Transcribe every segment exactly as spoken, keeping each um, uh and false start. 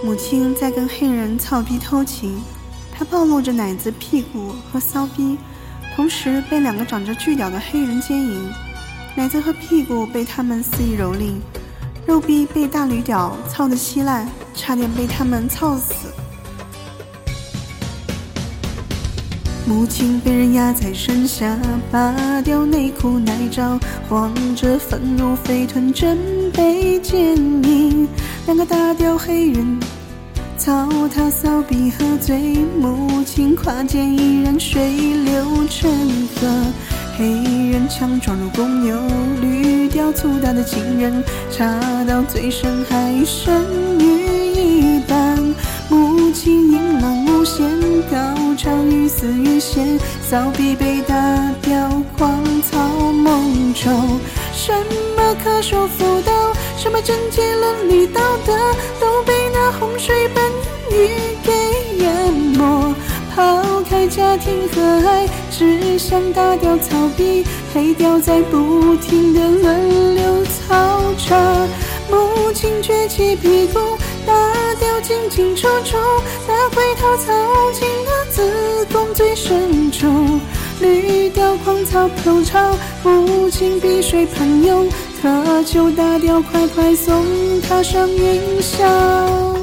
母亲在跟黑人操逼偷情，她暴露着奶子、屁股和骚逼，同时被两个长着巨屌的黑人奸淫，奶子和屁股被他们肆意蹂躏，肉逼被大驴屌操得稀烂，差点被他们操死。母亲被人压在身下，拔掉内裤奶罩，晃着愤怒肥臀正被奸淫，两个大屌黑人操他骚逼喝醉，母亲跨肩依然水流成河，黑人强壮如公牛，驴屌粗大的情人插到最深还剩余一半，母亲引狼无限，高潮欲死欲仙，骚逼被打掉狂操猛抽，什么可说妇道，什么贞洁伦理道德，都被那洪水般言语给淹没。抛开家庭和爱，只想打掉草逼，黑屌在不停的轮流操场，母亲撅起屁股打掉进进出出，大龟头操进了子宫最深处，驴屌狂操头朝，母亲鼻水喷涌，渴求打掉快快送他上云霄。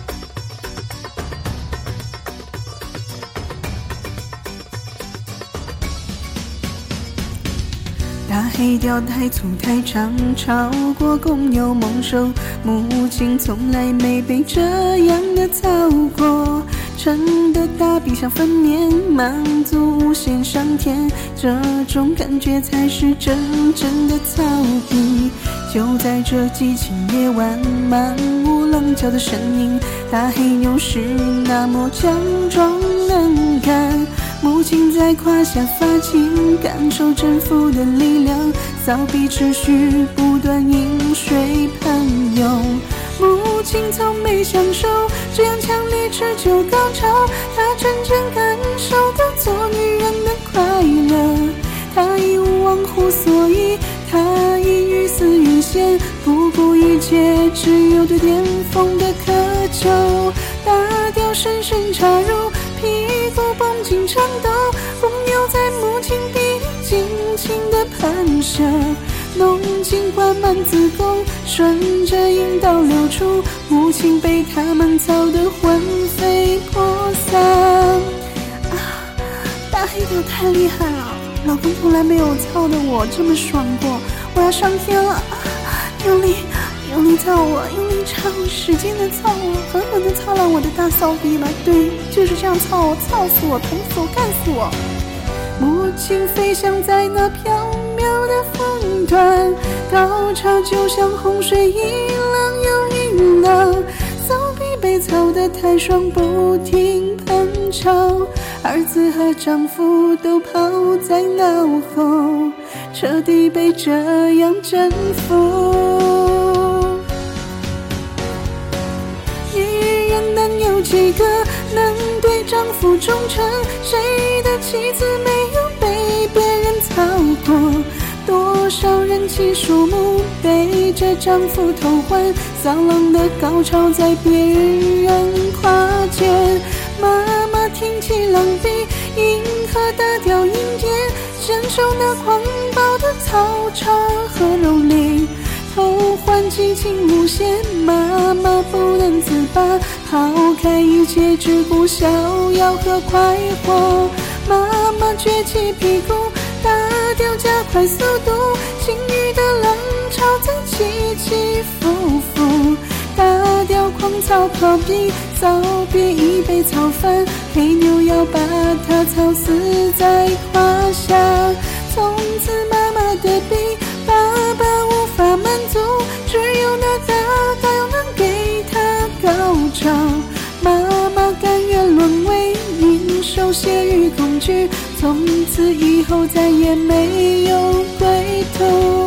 大黑屌太粗太长，超过公牛猛兽，母亲从来没被这样的操过，撑得大臂像粉面，满足无限上天，这种感觉才是真正的操逼。就在这激情夜晚，满屋狼叫的声音，大黑牛是那么强壮能干，母亲在胯下发情，感受征服的力量，骚逼持续不断饮水喷涌，母亲从没享受这样强烈持久高潮，她真正感受到做女人的快乐，她义无忘乎所以，她已欲死欲仙，不顾一切，只有对巅峰的渴求，大屌深深插入屁股绷紧长兜，风又在母亲臂里尽情的喷射，浓精灌满子宫，顺着阴道流出，母亲被他们操得魂飞魄散。啊，大黑屌太厉害了，老公从来没有操得我这么爽过，我要上天了！啊，用力用力操我，用力插我，使劲的操我，狠狠的操烂我的大骚逼吧！对，就是这样操我，操死我，捅死我，干死我！母亲飞翔在那飘渺的风端，高潮就像洪水，一浪又一浪，骚逼被操得太爽，不停喷潮，儿子和丈夫都抛在脑后，彻底被这样征服。女人能有几个能对丈夫忠诚？谁的妻子没有被别人操过？多少人妻数目背着丈夫偷欢，骚浪的高潮在别人胯间。妈妈挺起狼鼻，迎合大屌阴间，享受那狂暴的操场和蹂躏。偷欢激情无限，妈妈不能自拔，抛开一切只顾逍遥和快活。妈妈撅起屁股，大屌加快速度，情欲的浪潮在起起伏伏。大屌狂操炮逼，骚逼已被操翻，黑牛要把它操死在胯下。从此妈妈的逼，爸爸无法满足，只有那大屌能给他高潮。妈妈甘愿沦为应受血与恐惧，从此以后再也没有归途。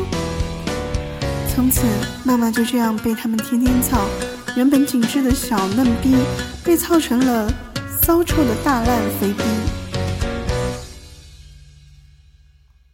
从此妈妈就这样被他们天天操，原本紧致的小嫩逼被操成了骚臭的大烂肥逼。